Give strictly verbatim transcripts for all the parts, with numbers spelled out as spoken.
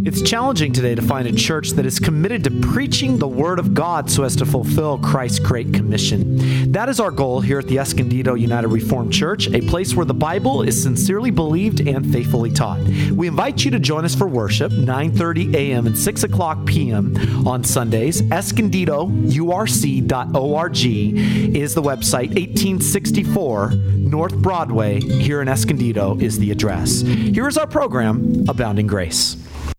It's challenging today to find a church that is committed to preaching the Word of God so as to fulfill Christ's Great Commission. That is our goal here at the Escondido United Reformed Church, a place where the Bible is sincerely believed and faithfully taught. We invite you to join us for worship, nine thirty a.m. and six o'clock p.m. on Sundays. Escondido U R C dot org is the website. eighteen sixty-four North Broadway here in Escondido is the address. Here is our program, Abounding Grace.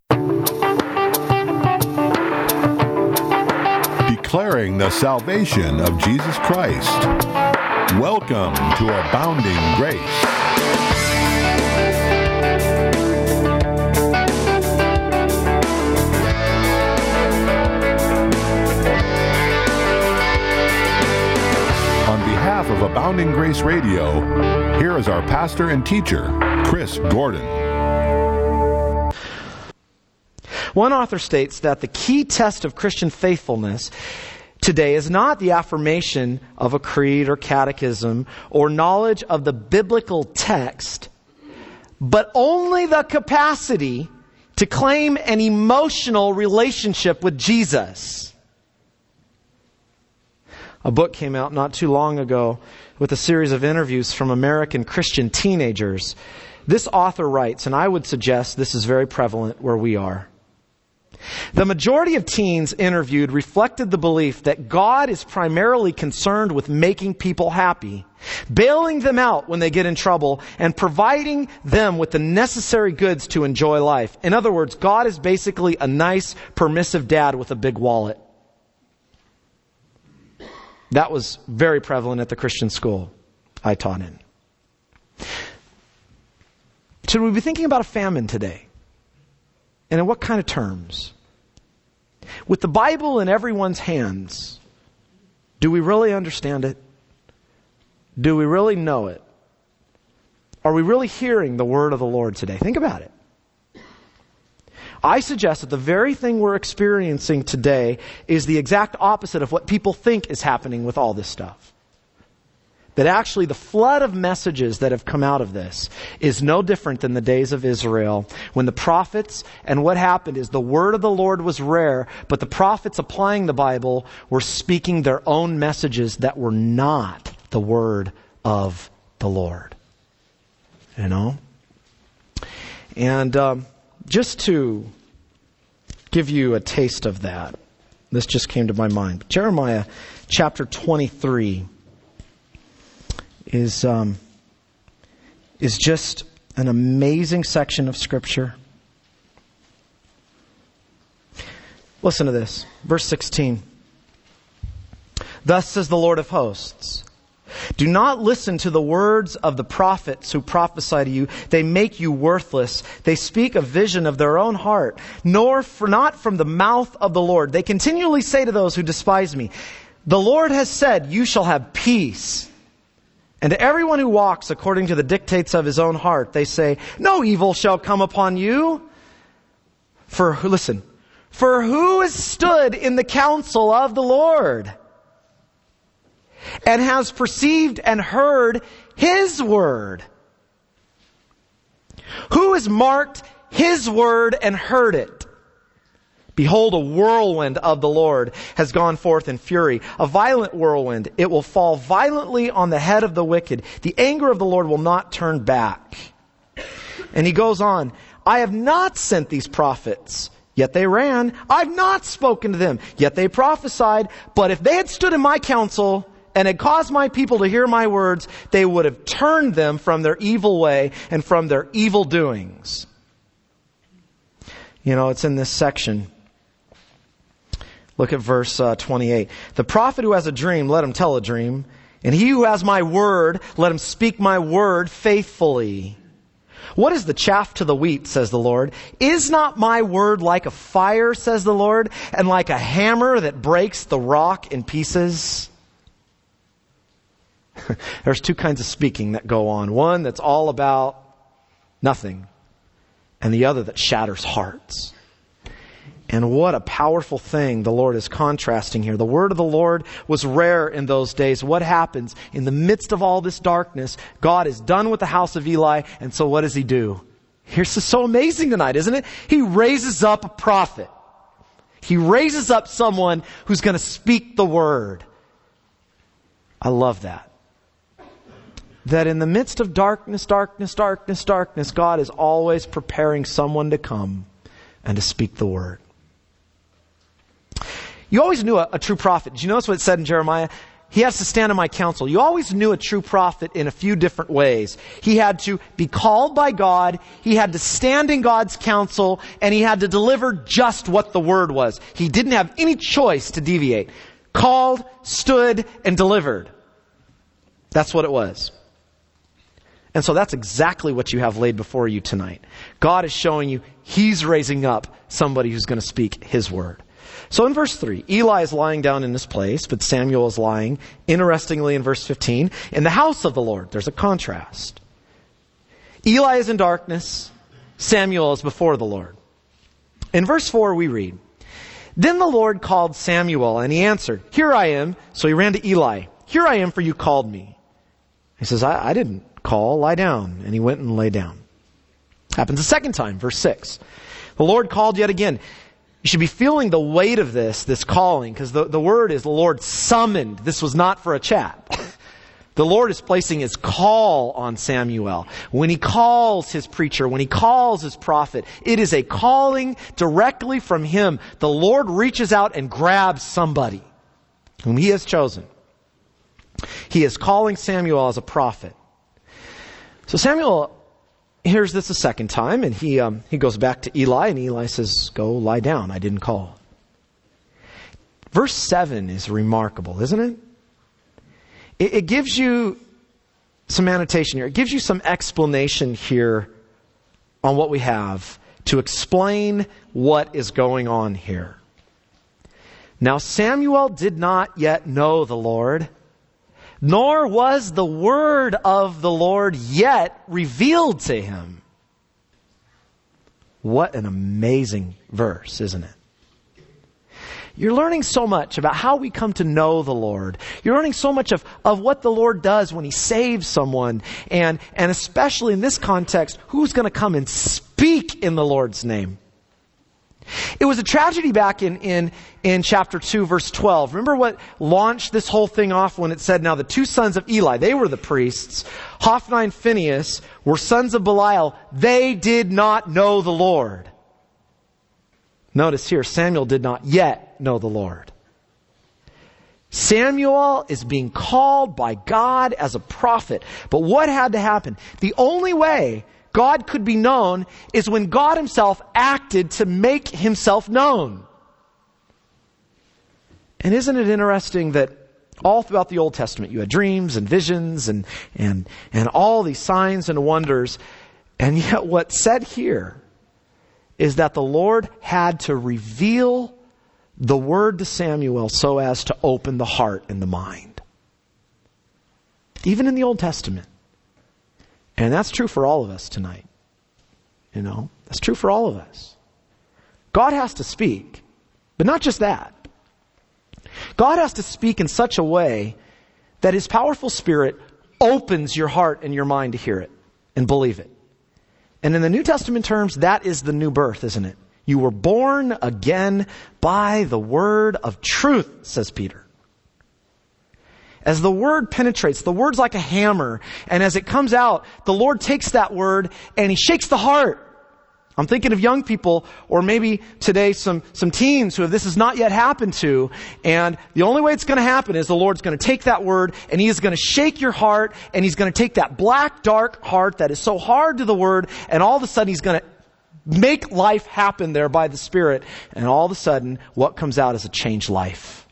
Declaring the salvation of Jesus Christ. Welcome to Abounding Grace. On behalf of Abounding Grace Radio, here is our pastor and teacher, Chris Gordon. One author states that the key test of Christian faithfulness today is not the affirmation of a creed or catechism or knowledge of the biblical text, but only the capacity to claim an emotional relationship with Jesus. A book came out not too long ago with a series of interviews from American Christian teenagers. This author writes, and I would suggest this is very prevalent where we are. The majority of teens interviewed reflected the belief that God is primarily concerned with making people happy, bailing them out when they get in trouble, and providing them with the necessary goods to enjoy life. In other words, God is basically a nice, permissive dad with a big wallet. That was very prevalent at the Christian school I taught in. Should we be thinking about a famine today? And in what kind of terms? With the Bible in everyone's hands, do we really understand it? Do we really know it? Are we really hearing the word of the Lord today? Think about it. I suggest that the very thing we're experiencing today is the exact opposite of what people think is happening with all this stuff. That actually the flood of messages that have come out of this is no different than the days of Israel when the prophets, and what happened is the word of the Lord was rare, but the prophets applying the Bible were speaking their own messages that were not the word of the Lord. You know? And um, just to give you a taste of that, this just came to my mind. Jeremiah chapter twenty-three. is um, is just an amazing section of Scripture. Listen to this. Verse sixteen. Thus says the Lord of hosts, do not listen to the words of the prophets who prophesy to you. They make you worthless. They speak a vision of their own heart, nor for not from the mouth of the Lord. They continually say to those who despise me, the Lord has said, you shall have peace. And to everyone who walks according to the dictates of his own heart, they say, no evil shall come upon you. For, listen, for who has stood in the counsel of the Lord and has perceived and heard his word? Who has marked his word and heard it? Behold, a whirlwind of the Lord has gone forth in fury, a violent whirlwind. It will fall violently on the head of the wicked. The anger of the Lord will not turn back. And he goes on, I have not sent these prophets, yet they ran. I've not spoken to them, yet they prophesied. But if they had stood in my counsel and had caused my people to hear my words, they would have turned them from their evil way and from their evil doings. You know, it's in this section. Look at verse uh, twenty-eight. The prophet who has a dream, let him tell a dream. And he who has my word, let him speak my word faithfully. What is the chaff to the wheat, says the Lord? Is not my word like a fire, says the Lord, and like a hammer that breaks the rock in pieces? There's two kinds of speaking that go on. One that's all about nothing, and the other that shatters hearts. And what a powerful thing the Lord is contrasting here. The word of the Lord was rare in those days. What happens? In the midst of all this darkness, God is done with the house of Eli, and so what does he do? Here's so amazing tonight, isn't it? He raises up a prophet. He raises up someone who's going to speak the word. I love that. That in the midst of darkness, darkness, darkness, darkness, God is always preparing someone to come and to speak the word. You always knew a, a true prophet. Did you notice what it said in Jeremiah? He has to stand in my counsel. You always knew a true prophet in a few different ways. He had to be called by God, he had to stand in God's counsel, and he had to deliver just what the word was. He didn't have any choice to deviate. Called, stood, and delivered. That's what it was. And so that's exactly what you have laid before you tonight. God is showing you He's raising up somebody who's going to speak His word. So in verse three, Eli is lying down in this place, but Samuel is lying, interestingly in verse fifteen, in the house of the Lord. There's a contrast. Eli is in darkness, Samuel is before the Lord. In verse four we read, Then the Lord called Samuel, and he answered, Here I am. So he ran to Eli. Here I am, for you called me. He says, I, I didn't call, lie down. And he went and lay down. Happens a second time, verse six. The Lord called yet again. You should be feeling the weight of this, this calling, because the, the word is the Lord summoned. This was not for a chat. The Lord is placing His call on Samuel. When He calls His preacher, when He calls His prophet, it is a calling directly from Him. The Lord reaches out and grabs somebody whom He has chosen. He is calling Samuel as a prophet. So Samuel hears this a second time, and he um, he goes back to Eli, and Eli says, Go lie down, I didn't call. Verse seven is remarkable, isn't it? It, it gives you some annotation here. It gives you some explanation here on what we have to explain what is going on here. Now Samuel did not yet know the Lord, nor was the word of the Lord yet revealed to him. What an amazing verse, isn't it? You're learning so much about how we come to know the Lord. You're learning so much of, of what the Lord does when He saves someone. And, and especially in this context, who's going to come and speak in the Lord's name. It was a tragedy back in, in, in chapter two, verse twelve. Remember what launched this whole thing off when it said, Now the two sons of Eli, they were the priests. Hophni and Phinehas were sons of Belial. They did not know the Lord. Notice here, Samuel did not yet know the Lord. Samuel is being called by God as a prophet. But what had to happen? The only way God could be known is when God Himself acted to make Himself known. And isn't it interesting that all throughout the Old Testament you had dreams and visions and, and, and all these signs and wonders, and yet what's said here is that the Lord had to reveal the word to Samuel so as to open the heart and the mind. Even in the Old Testament. And that's true for all of us tonight. You know, that's true for all of us. God has to speak, but not just that. God has to speak in such a way that His powerful Spirit opens your heart and your mind to hear it and believe it. And in the New Testament terms, that is the new birth, isn't it? You were born again by the word of truth, says Peter. As the word penetrates, the word's like a hammer, and as it comes out, the Lord takes that word and He shakes the heart. I'm thinking of young people, or maybe today some, some teens who this has not yet happened to, and the only way it's going to happen is the Lord's going to take that word and He is going to shake your heart, and He's going to take that black, dark heart that is so hard to the word, and all of a sudden He's going to make life happen there by the Spirit, and all of a sudden what comes out is a changed life.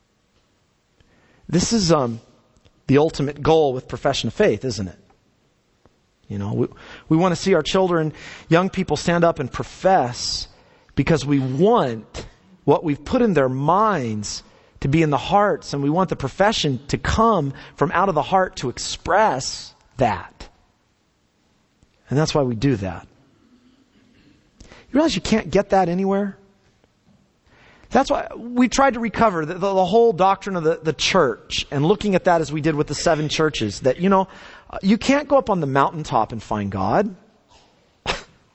This is um, the ultimate goal with profession of faith, isn't it? You know, we, we want to see our children, young people stand up and profess because we want what we've put in their minds to be in the hearts, and we want the profession to come from out of the heart to express that. And that's why we do that. You realize you can't get that anywhere? That's why we tried to recover the, the, the whole doctrine of the, the church, and looking at that as we did with the seven churches, that, you know, you can't go up on the mountaintop and find God.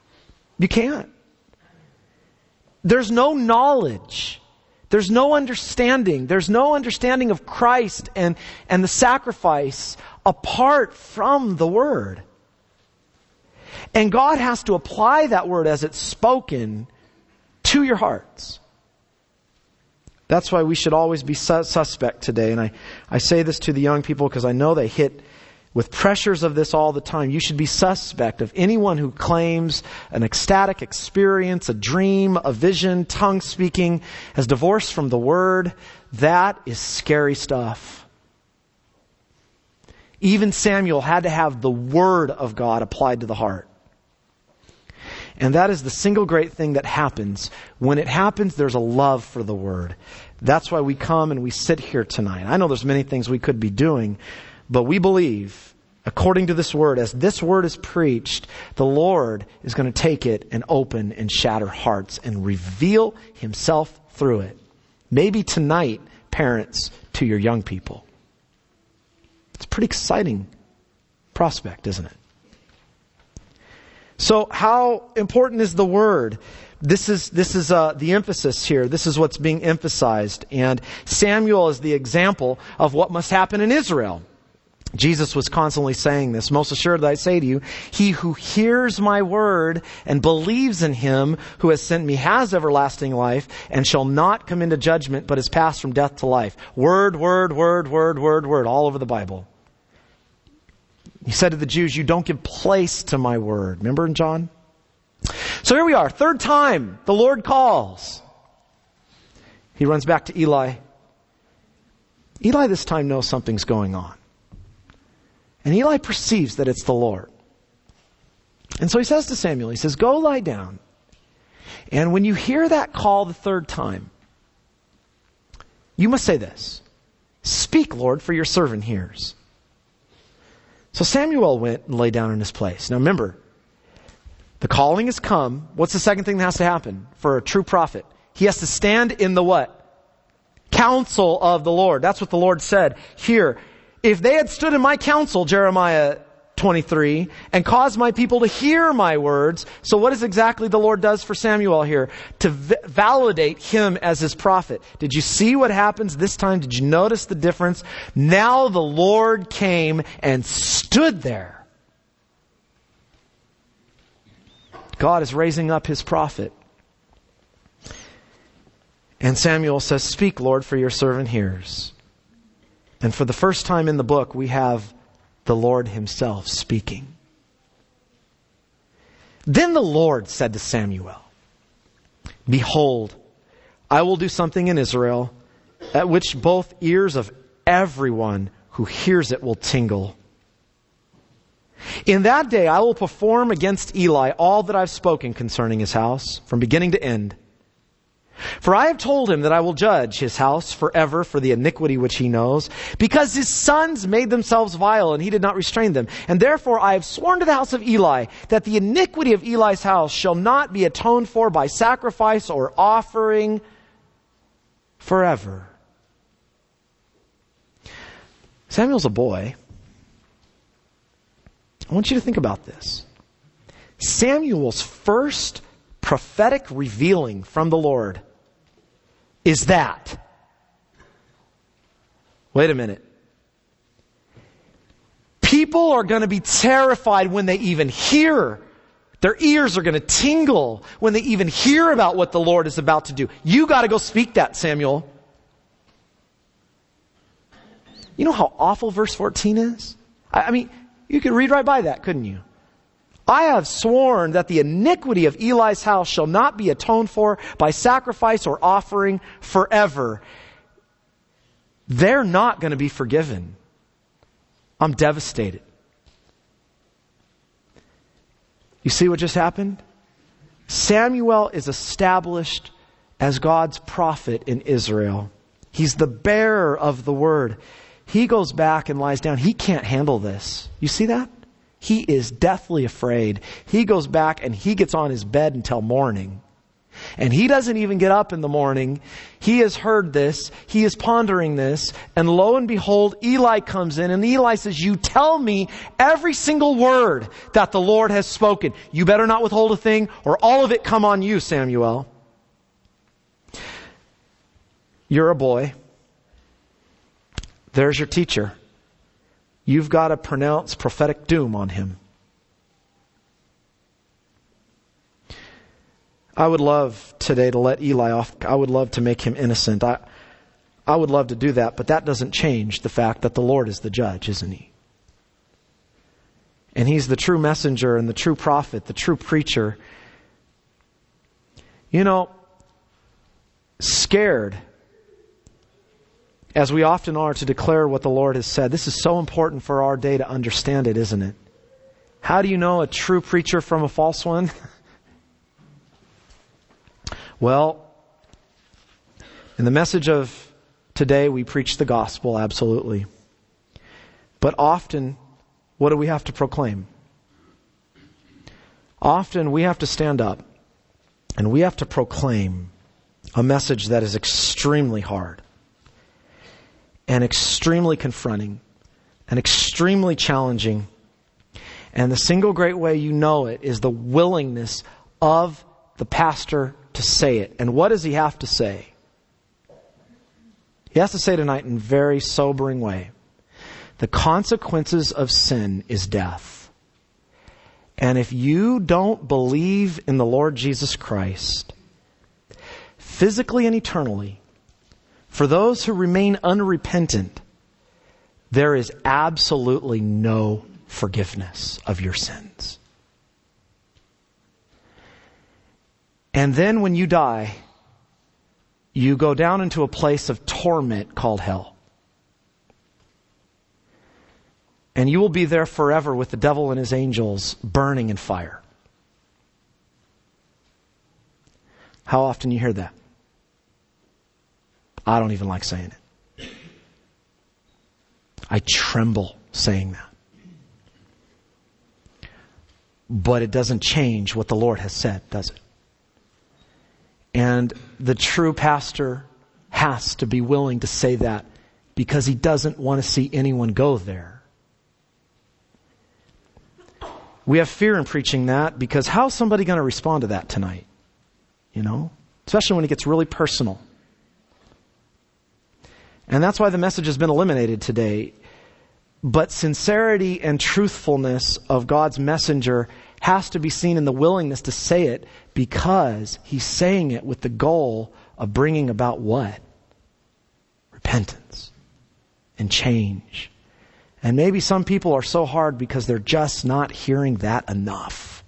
You can't. There's no knowledge. There's no understanding. There's no understanding of Christ and, and the sacrifice apart from the Word. And God has to apply that Word as it's spoken to your hearts. That's why we should always be su- suspect today. And I, I say this to the young people because I know they hit with pressures of this all the time. You should be suspect of anyone who claims an ecstatic experience, a dream, a vision, tongue speaking, as divorced from the Word. That is scary stuff. Even Samuel had to have the Word of God applied to the heart. And that is the single great thing that happens. When it happens, there's a love for the Word. That's why we come and we sit here tonight. I know there's many things we could be doing, but we believe, according to this Word, as this Word is preached, the Lord is going to take it and open and shatter hearts and reveal Himself through it. Maybe tonight, parents, to your young people. It's a pretty exciting prospect, isn't it? So how important is the Word? This is this is uh, the emphasis here. This is what's being emphasized. And Samuel is the example of what must happen in Israel. Jesus was constantly saying this. Most assuredly I say to you, he who hears my word and believes in him who has sent me has everlasting life and shall not come into judgment, but is passed from death to life. Word, word, word, word, word, word, all over the Bible. He said to the Jews, you don't give place to my word. Remember in John? So here we are. Third time the Lord calls. He runs back to Eli. Eli this time knows something's going on. And Eli perceives that it's the Lord. And so he says to Samuel, he says, go lie down. And when you hear that call the third time, you must say this. Speak, Lord, for your servant hears. So Samuel went and lay down in his place. Now remember, the calling has come. What's the second thing that has to happen for a true prophet? He has to stand in the what? Counsel of the Lord. That's what the Lord said here. If they had stood in my counsel, Jeremiah twenty-three, and caused my people to hear my words. So what is exactly the Lord does for Samuel here? To v- validate him as his prophet. Did you see what happens this time? Did you notice the difference? Now the Lord came and stood there. God is raising up his prophet. And Samuel says, speak, Lord, for your servant hears. And for the first time in the book, we have the Lord himself speaking. Then the Lord said to Samuel, behold, I will do something in Israel at which both ears of everyone who hears it will tingle. In that day I will perform against Eli all that I've spoken concerning his house, from beginning to end. For I have told him that I will judge his house forever for the iniquity which he knows, because his sons made themselves vile and he did not restrain them. And therefore I have sworn to the house of Eli that the iniquity of Eli's house shall not be atoned for by sacrifice or offering forever. Samuel's a boy. I want you to think about this. Samuel's first prophetic revealing from the Lord is that. Wait a minute. People are going to be terrified when they even hear. Their ears are going to tingle when they even hear about what the Lord is about to do. You got to go speak that, Samuel. You know how awful verse fourteen is? I, I mean, you could read right by that, couldn't you? I have sworn that the iniquity of Eli's house shall not be atoned for by sacrifice or offering forever. They're not going to be forgiven. I'm devastated. You see what just happened? Samuel is established as God's prophet in Israel. He's the bearer of the word. He goes back and lies down. He can't handle this. You see that? He is deathly afraid. He goes back and he gets on his bed until morning. And he doesn't even get up in the morning. He has heard this. He is pondering this. And lo and behold, Eli comes in and Eli says, you tell me every single word that the Lord has spoken. You better not withhold a thing or all of it come on you, Samuel. You're a boy. There's your teacher. You've got to pronounce prophetic doom on him. I would love today to let Eli off. I would love to make him innocent. I, I would love to do that, but that doesn't change the fact that the Lord is the judge, isn't he? And he's the true messenger and the true prophet, the true preacher. You know, scared, as we often are, to declare what the Lord has said. This is so important for our day to understand it, isn't it? How do you know a true preacher from a false one? Well, in the message of today, we preach the gospel, absolutely. But often, what do we have to proclaim? Often we have to stand up and we have to proclaim a message that is extremely hard and extremely confronting and extremely challenging. And the single great way you know it is the willingness of the pastor to say it. And what does he have to say? He has to say tonight in a very sobering way. The consequences of sin is death. And if you don't believe in the Lord Jesus Christ, physically and eternally, for those who remain unrepentant, there is absolutely no forgiveness of your sins. And then when you die, you go down into a place of torment called hell. And you will be there forever with the devil and his angels burning in fire. How often you hear that? I don't even like saying it. I tremble saying that. But it doesn't change what the Lord has said, does it? And the true pastor has to be willing to say that because he doesn't want to see anyone go there. We have fear in preaching that because how's somebody going to respond to that tonight? You know? Especially when it gets really personal. And that's why the message has been eliminated today. But sincerity and truthfulness of God's messenger has to be seen in the willingness to say it because he's saying it with the goal of bringing about what? Repentance and change. And maybe some people are so hard because they're just not hearing that enough.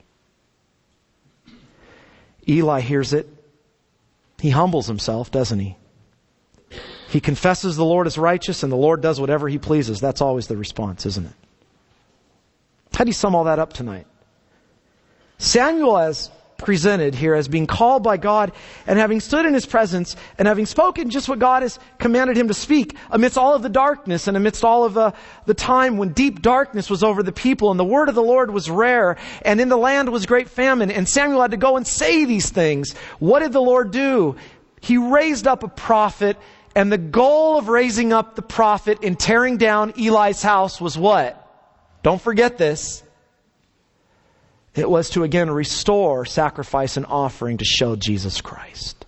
Eli hears it. He humbles himself, doesn't he? He confesses the Lord is righteous and the Lord does whatever he pleases. That's always the response, isn't it? How do you sum all that up tonight? Samuel is presented here as being called by God and having stood in his presence and having spoken just what God has commanded him to speak amidst all of the darkness and amidst all of the, the time when deep darkness was over the people and the word of the Lord was rare and in the land was great famine and Samuel had to go and say these things. What did the Lord do? He raised up a prophet, and the goal of raising up the prophet and tearing down Eli's house was what? Don't forget this. It was to again restore sacrifice and offering to show Jesus Christ.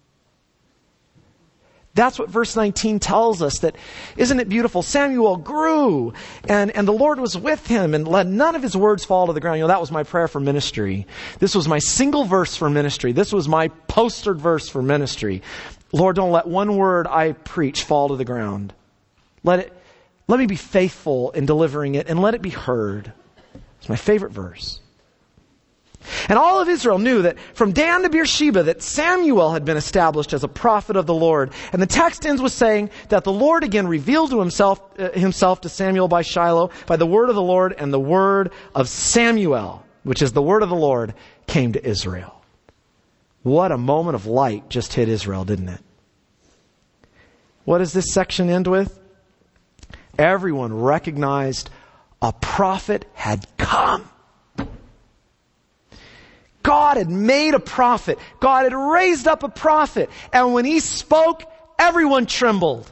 That's what verse nineteen tells us. That, isn't it beautiful? Samuel grew and, and the Lord was with him and let none of his words fall to the ground. You know, that was my prayer for ministry. This was my single verse for ministry. This was my postered verse for ministry. Lord, don't let one word I preach fall to the ground. Let it, let me be faithful in delivering it and let it be heard. It's my favorite verse. And all of Israel knew that from Dan to Beersheba that Samuel had been established as a prophet of the Lord. And the text ends with saying that the Lord again revealed to himself, uh, himself to Samuel by Shiloh, by the word of the Lord, and the word of Samuel, which is the word of the Lord, came to Israel. What a moment of light just hit Israel, didn't it? What does this section end with? Everyone recognized a prophet had come. God had made a prophet. God had raised up a prophet. And when he spoke, everyone trembled.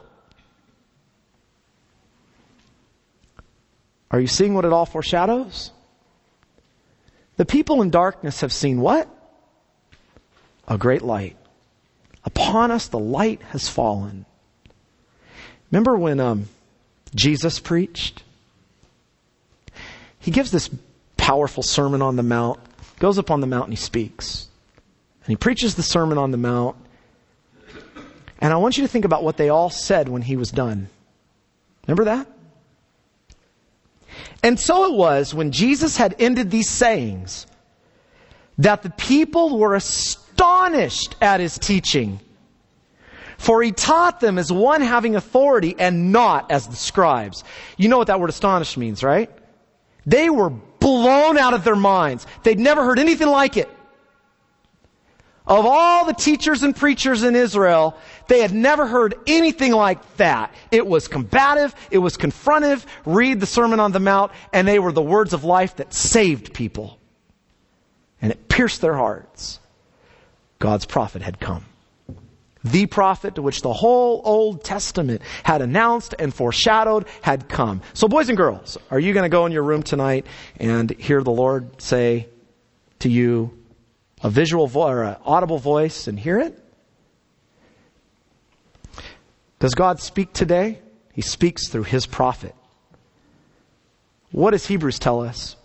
Are you seeing what it all foreshadows? The people in darkness have seen what? A great light. Upon us the light has fallen. Remember when um, Jesus preached? He gives this powerful Sermon on the Mount. Goes up on the mount and he speaks. And he preaches the Sermon on the Mount. And I want you to think about what they all said when he was done. Remember that? And so it was when Jesus had ended these sayings that the people were astonished at his teaching. For he taught them as one having authority and not as the scribes. You know what that word astonished means, right? They were blown out of their minds. They'd never heard anything like it. Of all the teachers and preachers in Israel, they had never heard anything like that. It was combative. It was confrontive. Read the Sermon on the Mount, and they were the words of life that saved people. And it pierced their hearts. God's prophet had come. The prophet to which the whole Old Testament had announced and foreshadowed had come. So boys and girls, are you going to go in your room tonight and hear the Lord say to you a visual vo- or an audible voice and hear it? Does God speak today? He speaks through his prophet. What does Hebrews tell us?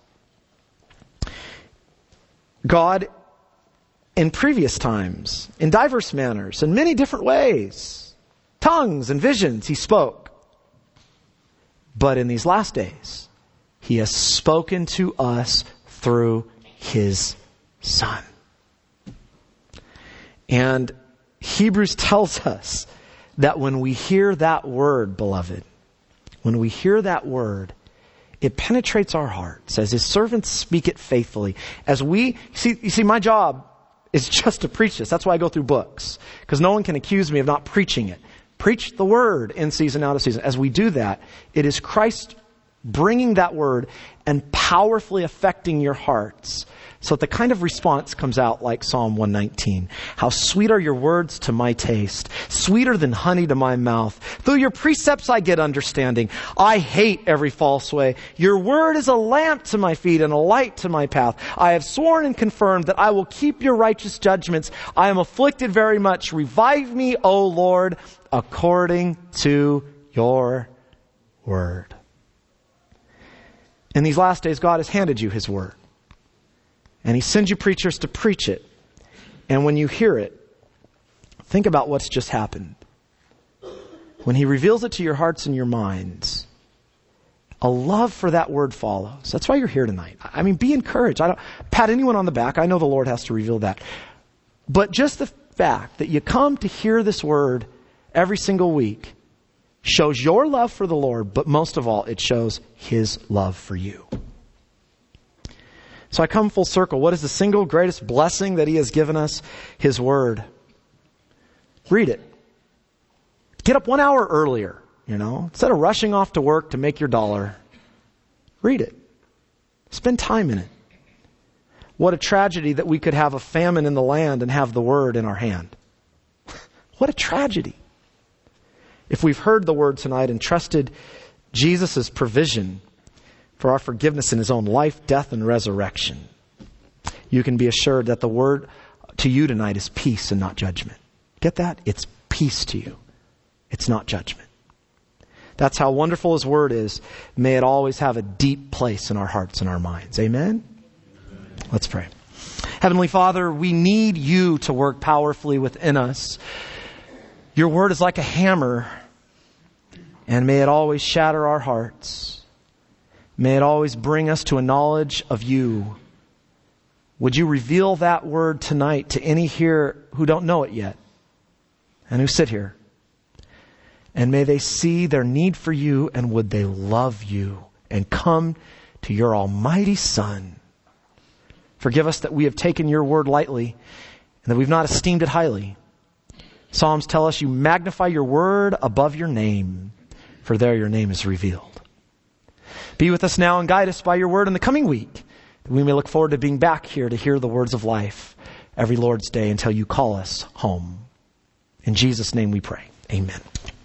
God, in previous times, in diverse manners, in many different ways, tongues and visions, he spoke. But in these last days, he has spoken to us through his Son. And Hebrews tells us that when we hear that word, beloved, when we hear that word, it penetrates our hearts as his servants speak it faithfully. As we, see, you see, my job is just to preach this. That's why I go through books. Because no one can accuse me of not preaching it. Preach the word in season, out of season. As we do that, it is Christ bringing that word and powerfully affecting your hearts. So that the kind of response comes out like Psalm one nineteen. How sweet are your words to my taste, sweeter than honey to my mouth. Through your precepts I get understanding. I hate every false way. Your word is a lamp to my feet and a light to my path. I have sworn and confirmed that I will keep your righteous judgments. I am afflicted very much. Revive me, O Lord, according to your word. In these last days, God has handed you his word. And he sends you preachers to preach it. And when you hear it, think about what's just happened. When he reveals it to your hearts and your minds, a love for that word follows. That's why you're here tonight. I mean, be encouraged. I don't pat anyone on the back. I know the Lord has to reveal that. But just the fact that you come to hear this word every single week shows your love for the Lord, but most of all, it shows his love for you. So I come full circle. What is the single greatest blessing that he has given us? His word. Read it. Get up one hour earlier, you know, instead of rushing off to work to make your dollar. Read it. Spend time in it. What a tragedy that we could have a famine in the land and have the word in our hand. What a tragedy. If we've heard the word tonight and trusted Jesus' provision for our forgiveness in his own life, death, and resurrection, you can be assured that the word to you tonight is peace and not judgment. Get that? It's peace to you. It's not judgment. That's how wonderful his word is. May it always have a deep place in our hearts and our minds. Amen? Amen. Let's pray. Heavenly Father, we need you to work powerfully within us. Your word is like a hammer, and may it always shatter our hearts. May it always bring us to a knowledge of you. Would you reveal that word tonight to any here who don't know it yet and who sit here? And may they see their need for you, and would they love you and come to your almighty Son. Forgive us that we have taken your word lightly and that we've not esteemed it highly. Psalms tell us you magnify your word above your name, for there your name is revealed. Be with us now and guide us by your word in the coming week, We may look forward to being back here to hear the words of life every Lord's Day until you call us home. In Jesus' name we pray. Amen.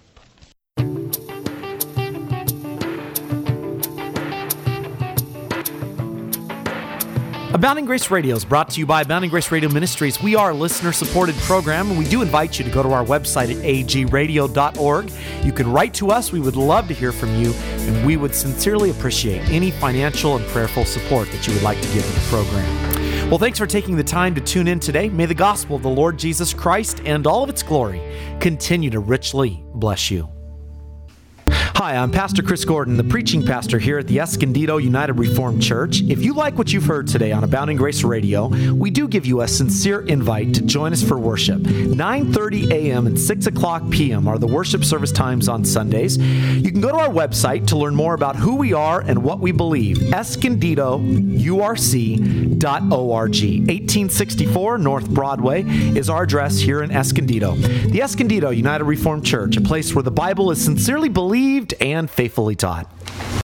Abounding Grace Radio is brought to you by Abounding Grace Radio Ministries. We are a listener-supported program, and we do invite you to go to our website at a g radio dot org. You can write to us. We would love to hear from you, and we would sincerely appreciate any financial and prayerful support that you would like to give to the program. Well, thanks for taking the time to tune in today. May the gospel of the Lord Jesus Christ and all of its glory continue to richly bless you. Hi, I'm Pastor Chris Gordon, the preaching pastor here at the Escondido United Reformed Church. If you like what you've heard today on Abounding Grace Radio, we do give you a sincere invite to join us for worship. nine thirty a.m. and six o'clock p.m. are the worship service times on Sundays. You can go to our website to learn more about who we are and what we believe, escondido u r c dot org. eighteen sixty-four North Broadway is our address here in Escondido. The Escondido United Reformed Church, a place where the Bible is sincerely believed and faithfully taught.